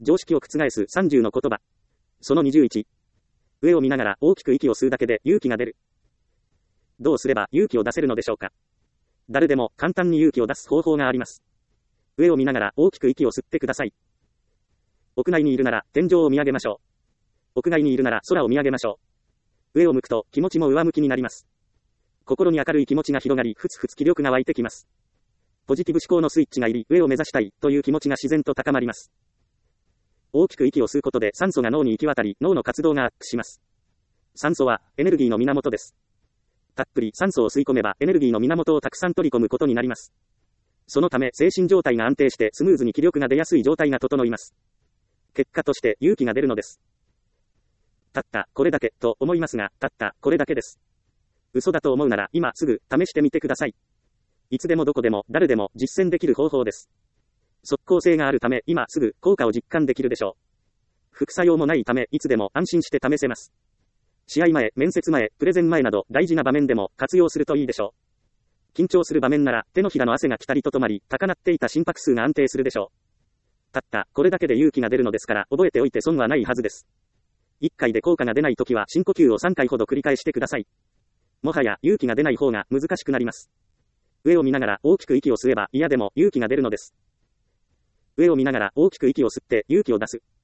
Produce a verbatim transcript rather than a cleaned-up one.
常識を覆すさんじゅうの言葉。そのにじゅういち。上を見ながら大きく息を吸うだけで勇気が出る。どうすれば勇気を出せるのでしょうか。誰でも簡単に勇気を出す方法があります。上を見ながら大きく息を吸ってください。屋内にいるなら天井を見上げましょう。屋外にいるなら空を見上げましょう。上を向くと気持ちも上向きになります。心に明るい気持ちが広がり、ふつふつ気力が湧いてきます。ポジティブ思考のスイッチが入り、上を目指したいという気持ちが自然と高まります。大きく息を吸うことで酸素が脳に行き渡り、脳の活動がアップします。酸素はエネルギーの源です。たっぷり酸素を吸い込めばエネルギーの源をたくさん取り込むことになります。そのため精神状態が安定してスムーズに気力が出やすい状態が整います。結果として勇気が出るのです。たったこれだけと思いますが、たったこれだけです。嘘だと思うなら今すぐ試してみてください。いつでもどこでも誰でも実践できる方法です。即効性があるため今すぐ効果を実感できるでしょう。副作用もないためいつでも安心して試せます。試合前、面接前、プレゼン前など大事な場面でも活用するといいでしょう。緊張する場面なら手のひらの汗がピタリと止まり、高鳴っていた心拍数が安定するでしょう。たったこれだけで勇気が出るのですから覚えておいて損はないはずです。いっかいで効果が出ないときは深呼吸をさんかいほど繰り返してください。もはや勇気が出ない方が難しくなります。上を見ながら大きく息を吸えば嫌でも勇気が出るのです。上を見ながら大きく息を吸って勇気を出す。